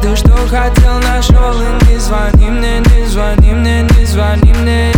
Каждый, что хотел, нашел. И не звони мне, не звони мне, не звони мне.